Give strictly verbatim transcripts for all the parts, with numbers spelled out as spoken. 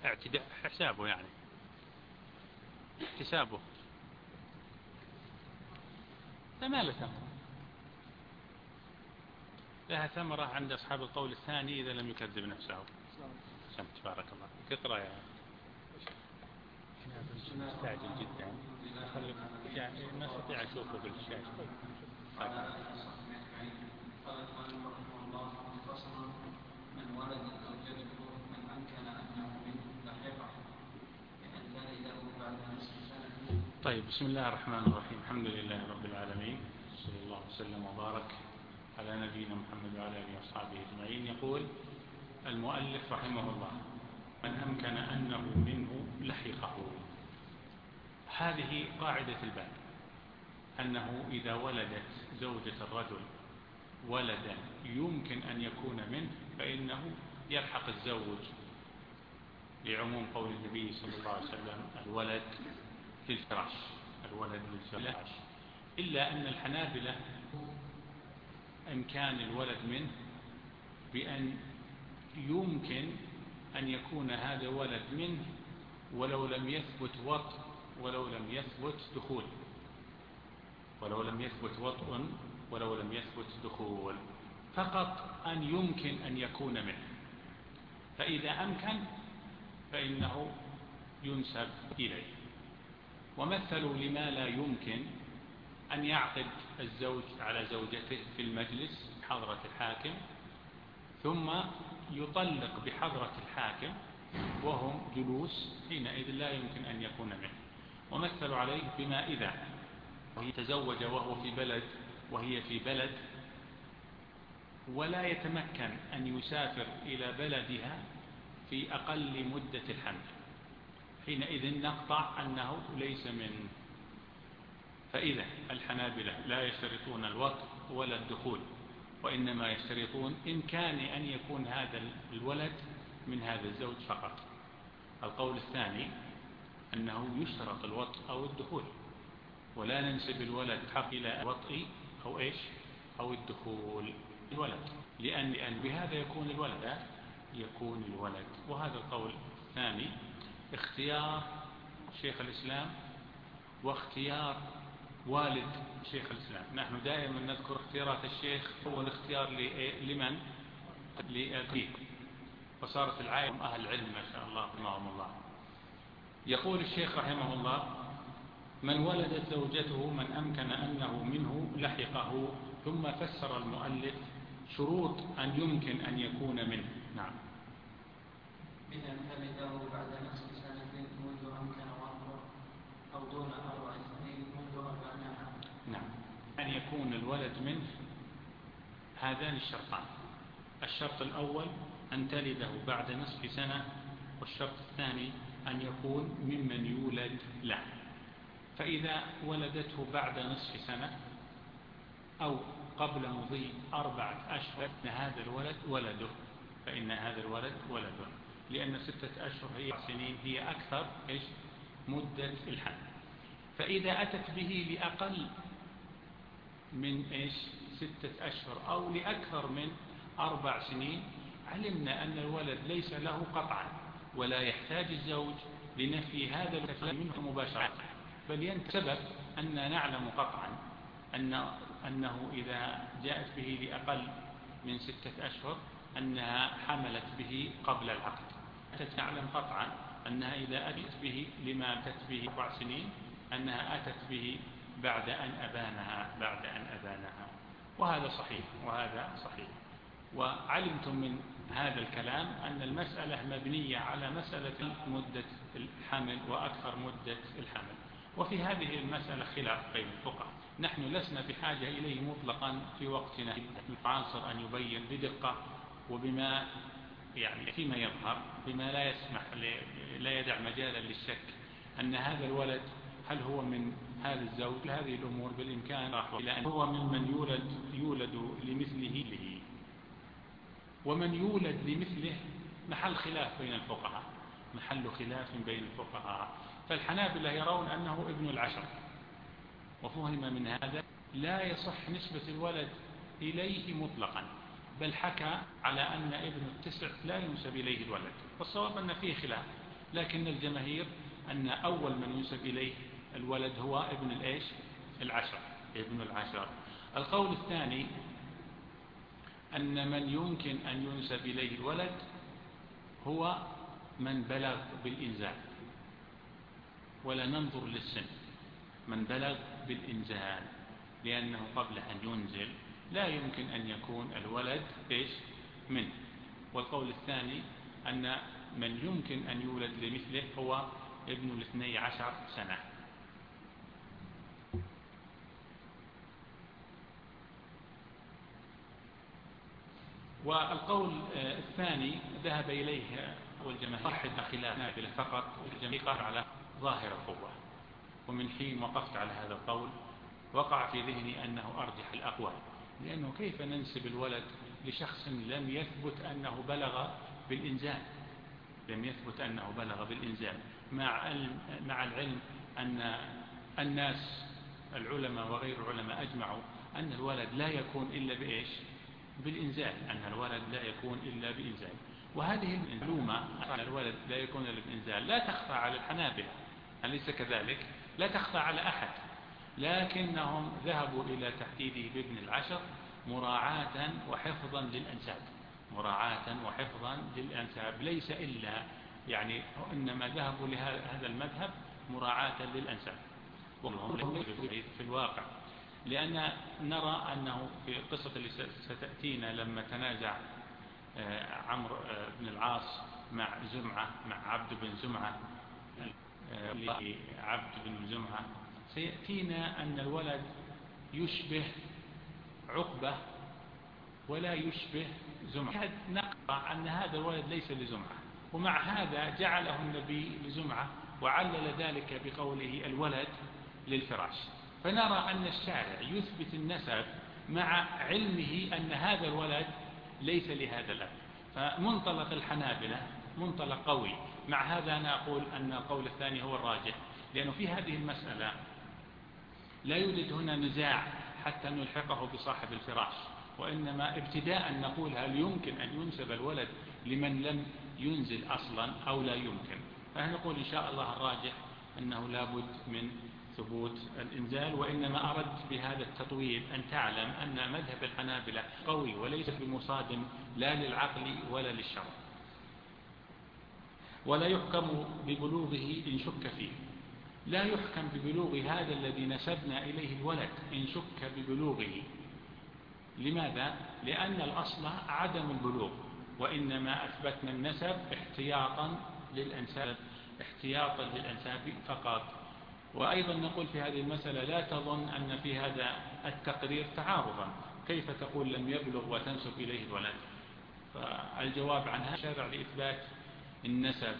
اعتداء حسابه يعني احتسابه. فما له ثمرة، لها ثمرة عند أصحاب القول الثاني إذا لم يكذب نفسه. سمت بارك الله كثرة يا مستعجل جدا، يعني ما استطيع أشوفه بالشاشة. طيب. من ولد زوجته من أمكن أنه منه لاحقا لأن ذلك بعد نصف سنة. طيب، بسم الله الرحمن الرحيم، الحمد لله رب العالمين، صلى الله وسلم وبارك على نبينا محمد وعلى آله وصحبه أجمعين. يقول المؤلف رحمه الله: من أمكن أنه منه لحقه. هذه قاعدة الباب، أنه إذا ولدت زوجة الرجل ولدا يمكن أن يكون منه فإنه يلحق الزوج، لعموم قول النبي صلى الله عليه وسلم: الولد للفراش، الولد للفراش. إلا أن الحنابلة إمكان الولد منه بأن يمكن أن يكون هذا ولد منه ولو لم يثبت وطء ولو لم يثبت دخول، ولو لم يثبت وطء ولو لم يثبت دخول، فقط أن يمكن أن يكون منه. فإذا أمكن فإنه ينسب إليه. ومثلوا لما لا يمكن أن يعقد الزوج على زوجته في المجلس بحضرة الحاكم ثم يطلق بحضرة الحاكم وهم جلوس، حينئذ لا يمكن أن يكون منه. ومثلوا عليه بما إذا تزوج وهو في بلد وهي في بلد ولا يتمكن أن يسافر إلى بلدها في أقل مدة الحمل، حينئذ نقطع أنه ليس من. فإذا الحنابلة لا يشترطون الوطء ولا الدخول، وإنما يشترطون إمكان أن يكون هذا الولد من هذا الزوج فقط. القول الثاني أنه يشترط الوطء أو الدخول، ولا ننسب الولد حق إلى الوطء أو إيش أو الدخول الولد، لأن, لأن بهذا يكون الولد يكون الولد. وهذا القول الثاني اختيار شيخ الإسلام واختيار والد شيخ الإسلام. نحن دائما نذكر اختيارات الشيخ هو الاختيار لمن؟ لأبيه، وصارت العائلة أهل العلم ما شاء الله رحمهم الله. يقول الشيخ رحمه الله: من ولدت زوجته من أمكن أنه منه لحقه. ثم فسر المؤلف شروط أن يمكن أن يكون منه. نعم. بأن تلده بعد نصف سنة منذ أمكن وأمر أو دون أربع سنين منذ أربعين. نعم، أن يكون الولد منه هذان الشرطان. الشرط الأول أن تلده بعد نصف سنة، والشرط الثاني أن يكون ممن يولد له. فإذا ولدته بعد نصف سنة أو قبل مضي أربعة أشهر فإن هذا الولد ولده، فإن هذا الولد ولده، لأن ستة أشهر هي سنين هي أكثر إيش مدة الحمل. فإذا أتت به لأقل من إيش ستة أشهر أو لأكثر من أربع سنين علمنا أن الولد ليس له قطعا، ولا يحتاج الزوج لنفي هذا الكلام منه مباشرة، بل ينتسب أن نعلم قطعا أن أنه إذا جاءت به لأقل من ستة أشهر أنها حملت به قبل العقد. تعلم قطعا أنها إذا أتت به لما أتت به أربع سنين أنها أتت به بعد أن أبانها بعد أن أبانها وهذا صحيح وهذا صحيح. وعلمتم من هذا الكلام أن المسألة مبنية على مسألة مدة الحمل وأكثر مدة الحمل، وفي هذه المسألة خلاف بين الفقهاء. نحن لسنا بحاجة إليه مطلقا في وقتنا، العنصر أن يبين بدقة وبما يعني فيما يظهر بما لا يسمح لا يدع مجالا للشك أن هذا الولد هل هو من هذا الزوج. هذه الأمور بالإمكان إلى أن هو ممن يولد يولد لمثله له، ومن يولد لمثله محل خلاف بين الفقهاء، محل خلاف بين الفقهاء. فالحنابلة يرون أنه ابن العشر، وفهم من هذا لا يصح نسبة الولد إليه مطلقا، بل حكى على أن ابن التسع لا ينسب إليه الولد. والصواب أن فيه خلاف، لكن الجماهير أن أول من ينسب إليه الولد هو ابن الإيش العشر ابن العشر. القول الثاني أن من يمكن أن ينسب إليه الولد هو من بلغ بالإنزال، ولا ننظر للسن، من بلغ بالإنزال، لأنه قبل أن ينزل لا يمكن أن يكون الولد إيش منه. والقول الثاني أن من يمكن أن يولد لمثله هو ابن الاثني عشر سنة. والقول الثاني ذهب إليه والجماهير واحد خلاف فقط، والجماهير على ظاهر القوة. ومن حين وقفت على هذا القول وقع في ذهني أنه أرجح الأقوال، لأنه كيف ننسب الولد لشخص لم يثبت أنه بلغ بالإنزال، لم يثبت أنه بلغ بالإنزال، مع مع العلم أن الناس العلماء وغير العلماء أجمعوا أن الولد لا يكون إلا بإيش بالإنزال، أن الولد لا يكون إلا بإنزال. وهذه المعلومة أن الولد لا يكون إلا بإنزال لا تخفى على الحنابلة، أليس كذلك؟ لا تخفى على أحد، لكنهم ذهبوا إلى تحديده بابن العشر مراعاة وحفظا للأنساب، مراعاة وحفظا للأنساب، ليس إلا يعني إنما ذهبوا لهذا المذهب مراعاة للأنساب. في الواقع لأن نرى أنه في القصة اللي ستأتينا لما تنازع عمرو بن العاص مع زمعة مع عبد بن زمعة عبد بن زمعة سيأتينا أن الولد يشبه عقبة ولا يشبه زمعة، نقرأ أن هذا الولد ليس لزمعة، ومع هذا جعله النبي لزمعة وعلل ذلك بقوله الولد للفراش. فنرى أن الشارع يثبت النسب مع علمه أن هذا الولد ليس لهذا الأب. فمنطلق الحنابلة منطلق قوي. مع هذا أنا أقول أن القول الثاني هو الراجح، لأنه في هذه المسألة لا يوجد هنا نزاع حتى نلحقه بصاحب الفراش، وإنما ابتداء نقول هل يمكن أن ينسب الولد لمن لم ينزل أصلا أو لا يمكن. فنقول إن شاء الله الراجح أنه لا بد من ثبوت الإنزال. وإنما أردت بهذا التطويل أن تعلم أن مذهب الحنابلة قوي وليس بمصادم لا للعقل ولا للشرع، ولا يحكم ببلوغه إن شك فيه. لا يحكم ببلوغ هذا الذي نسبنا إليه الولد إن شك ببلوغه. لماذا؟ لأن الأصل عدم البلوغ، وإنما أثبتنا النسب احتياطا للأنساب احتياطا للأنساب فقط. وأيضا نقول في هذه المسألة لا تظن أن في هذا التقرير تعارضا، كيف تقول لم يبلغ وتنسب إليه الولد؟ فالجواب عنها شرع لإثبات النسب.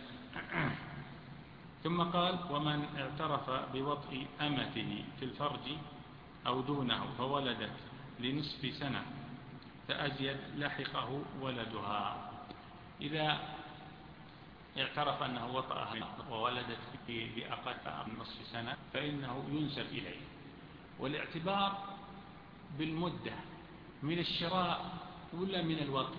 ثم قال ومن اعترف بوطء أمته في الفرج أو دونه فولدت لنصف سنة فأزيد لحقه ولدها. إذا اعترف أنه وطأها وولدت بأقل من نصف سنة فإنه ينسب إليه. والاعتبار بالمدة من الشراء ولا من الوطء؟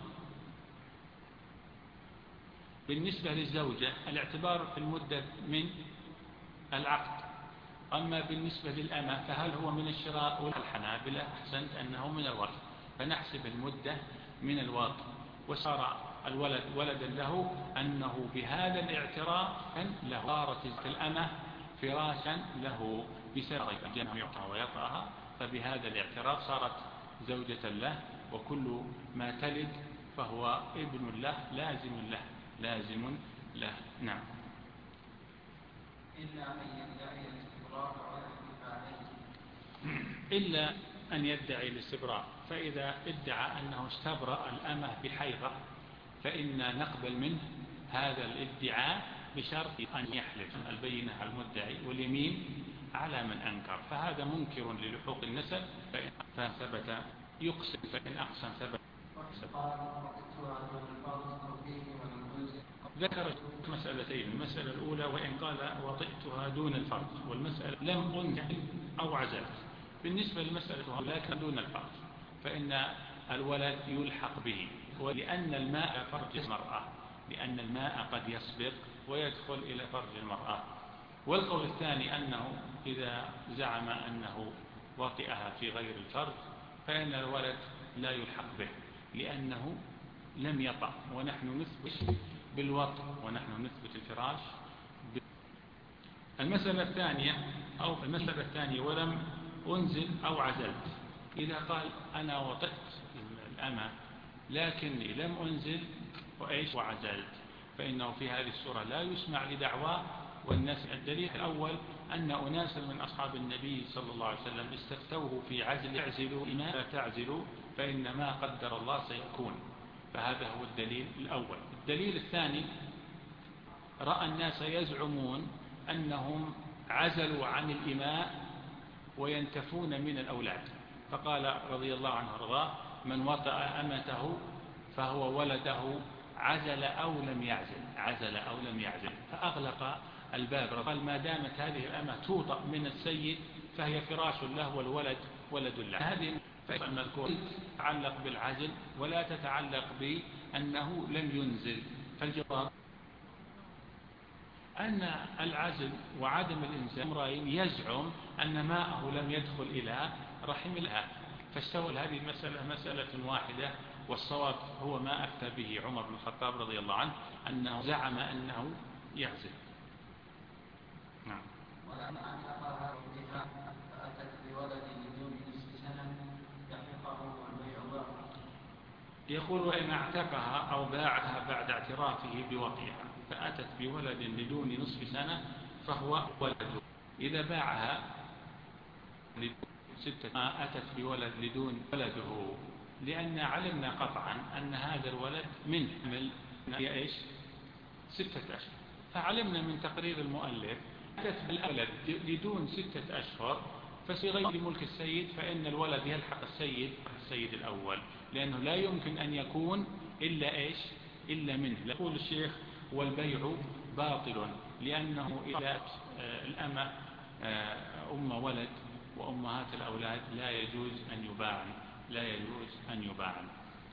بالنسبة للزوجة الاعتبار في المدة من العقد، أما بالنسبة للأمة فهل هو من الشراء ولا الحنابلة أحسنت أنه من الوطء، فنحسب المدة من الوطء. وصار الولد ولدا له أنه بهذا الاعتراف له صارت الأمة فراشا له بسبب أنه يعطى ويطأها، فبهذا الاعتراف صارت زوجة له، وكل ما تلد فهو ابن له لازم له لازم له. نعم. إلا أن يدعي الاستبراء إلا أن يدعي الاستبراء، فإذا ادعى أنه استبرأ الأمة بحيضة فإن نقبل منه هذا الادعاء بشرط أن يحلف البينة على المدعي واليمين على من أنكر، فهذا منكر للحوق النسب فإن ثبت يقسم، فإن أقسم ثبت. ذكر مسألتين، المسألة الأولى وإن قال وطئتها دون الفرج، والمسألة لم أنكح أو عزلت. بالنسبة للمسألة لكن دون الفرج فإن الولد يلحق به، ولأن الماء فرج المرأة لأن الماء قد يسبق ويدخل إلى فرج المرأة. والقول الثاني أنه إذا زعم أنه وطئها في غير الفرج فإن الولد لا يلحق به، لأنه لم يطأ، ونحن نثبت بالوطء ونحن نثبت الفراش. المسألة الثانية أو المسألة الثانية ولم أنزل أو عزلت. إذا قال أنا وطئت الأمة لكني لم أنزل وإيش وعزلت، فإنه في هذه السورة لا يسمع لدعواه. والناس الدليل الأول أن أناسا من أصحاب النبي صلى الله عليه وسلم استفتوه في عزل اعزلوا إما لا تعزلوا فإن ما قدر الله سيكون، فهذا هو الدليل الأول. الدليل الثاني رأى الناس يزعمون أنهم عزلوا عن الإماء وينتفون من الأولاد، فقال رضي الله عنه وارضاه من وطأ أمته فهو ولده عزل أو لم يعزل عزل أو لم يعزل فأغلق الباب. قال ما دامت هذه الأمة توطأ من السيد فهي فراش له والولد ولد له. هذه المذكورة تتعلق بالعزل ولا تتعلق بأنه لم ينزل. فالجواب أن العزل وعدم الإنزال أمرين يزعم أن ماءه لم يدخل إلى رحم الأب، فاستوى هذه المسألة مسألة واحدة، والصواب هو ما أفتى به عمر بن الخطاب رضي الله عنه أنه زعم أنه يعزل. نعم. ولما أعتقها فأتت بولد بدون نصف سنة يحققه والبيع باطل. يقول وإن اعتقها أو باعها بعد اعترافه بوطئها فأتت بولد بدون نصف سنة فهو ولده. إذا باعها ستة أتت بولد بدون ولده، لأن علمنا قطعا أن هذا الولد من حمل إيش ستة أشهر، فعلمنا من تقرير المؤلف أتت بالولد بدون ستة أشهر فصيغ لملك السيد، فإن الولد يلحق السيد السيد الأول، لأنه لا يمكن أن يكون إلا إيش إلا منه. يقول الشيخ والبيع باطل، لأنه إذا الأمة أم ولد وأمهات الأولاد لا يجوز أن يباعن لا يجوز أن يباعن.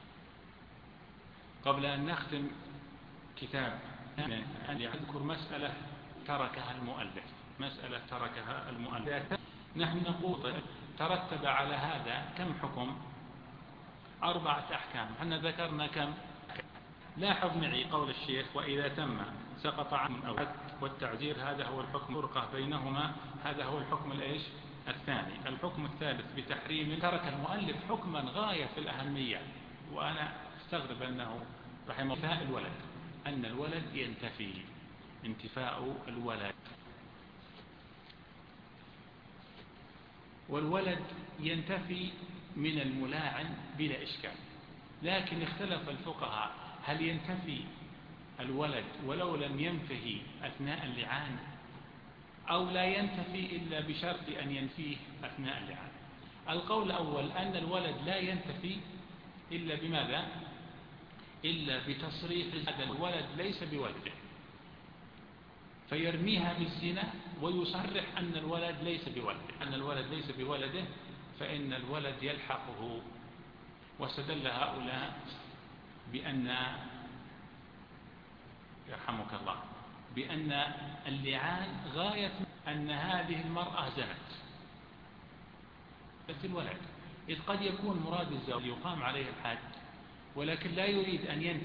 قبل أن نختم كتاب أن أذكر مسألة تركها المؤلف مسألة تركها المؤلف نحن نقول ترتب على هذا كم حكم؟ أربعة أحكام. احنا ذكرنا كم؟ لاحظ معي قول الشيخ وإذا تم سقط عنه الأولاد والتعزير، هذا هو الحكم فرقة بينهما، هذا هو الحكم الإيش الثاني. الحكم الثالث بتحريم ترك المؤلف حكما غاية في الأهمية، وأنا استغرب أنه رحمه الله الولد أن الولد ينتفي انتفاء الولد، والولد ينتفي من الملاعن بلا إشكال، لكن اختلف الفقهاء هل ينتفي الولد ولو لم ينفه أثناء اللعان أو لا ينتفي إلا بشرط أن ينفيه أثناء اللعان. القول الأول أن الولد لا ينتفي إلا بماذا؟ إلا بتصريح هذا الولد ليس بولده، فيرميها بالزنا ويصرح أن الولد ليس بولده أن الولد ليس بولده فإن الولد يلحقه. واستدل هؤلاء بأن يرحمك الله بأن اللعان غاية أن هذه المرأة زنت في الولد، إذ قد يكون مراد الزوج يقام عليه الحد ولكن لا يريد أن ينتهي.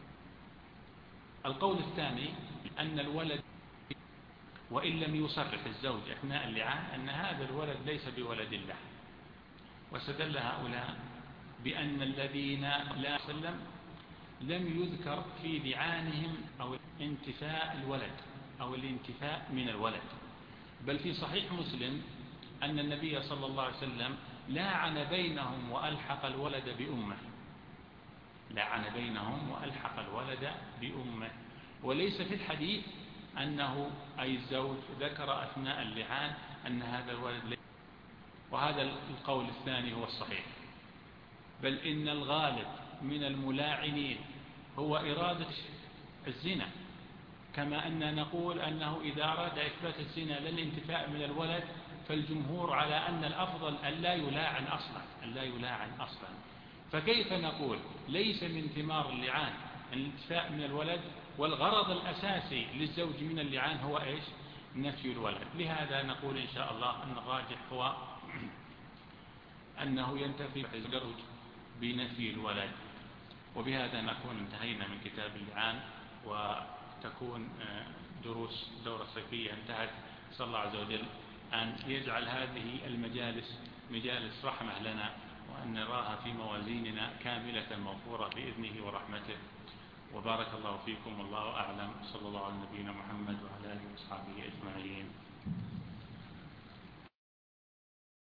القول الثاني أن الولد وإن لم يصرح الزوج أثناء اللعان أن هذا الولد ليس بولد الله، واستدل هؤلاء بأن الذين لا سلم لم يذكر في لعانهم أو انتفاء الولد أو الانتفاء من الولد، بل في صحيح مسلم أن النبي صلى الله عليه وسلم لاعن بينهم وألحق الولد بأمه لاعن بينهم وألحق الولد بأمه وليس في الحديث أنه أي الزوج ذكر أثناء اللعان أن هذا الولد ليس. وهذا القول الثاني هو الصحيح، بل إن الغالب من الملاعنين هو إرادة الزنا، كما أن نقول أنه إذا أراد إثبات الزنا للانتفاء من الولد فالجمهور على أن الأفضل أن لا يلاعن أصلا أن لا يلاعن أصلا فكيف نقول ليس من ثمار اللعان الانتفاء من الولد، والغرض الأساسي للزوج من اللعان هو إيش؟ نفي الولد. لهذا نقول إن شاء الله أن الراجح هو أنه ينتفي الزوج بنفي الولد. وبهذا نكون انتهينا من كتاب اللعان، وتكون دروس دورة صيفية انتهت. صلى الله عز وجل أن يجعل هذه المجالس مجالس رحمة لنا، وأن نراها في موازيننا كاملة موفورة بإذنه ورحمته. وبارك الله فيكم، والله أعلم. صلى الله على نبينا محمد وعلى آله وصحبه أجمعين.